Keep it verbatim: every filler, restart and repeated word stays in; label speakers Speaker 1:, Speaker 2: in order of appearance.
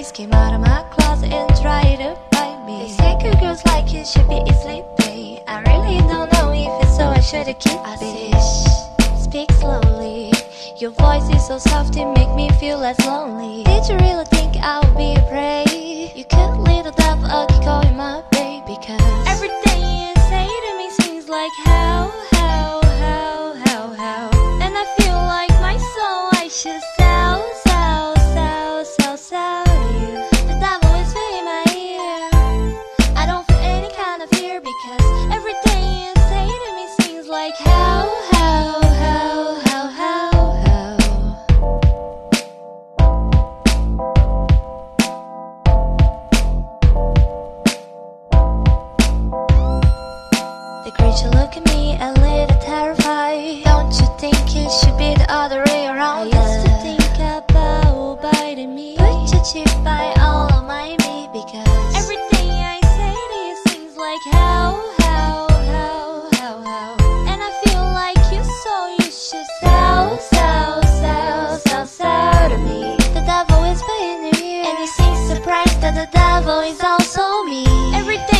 Speaker 1: always came out of my closet and tried to bite me. They say good girls like you should be easily paid. I really don't know if it's so I should've keep I it. Speak slowly. Your voice is so soft it make me feel less lonely. Did you really think I would be a prey? You cute little devil, I'll keep calling my baby. Because everything you say to me seems like how, how, how, how, how. And I feel like my soul I should sell, sell, sell, sell, sell you. The devil is in my ear. I don't feel any kind of fear because everything you say to me seems like how, how, how, how, how. The creature look at me a little terrified. Don't you think it should be the other way around? I used to think about biting me, but you cheat by all of my me. Because everything I say to you seems like how, how, how, how, how. And I feel like you, so you should sell, sell, sell, sell, sell to me. The devil is behind you, and you seem surprised that the devil is also me. Everything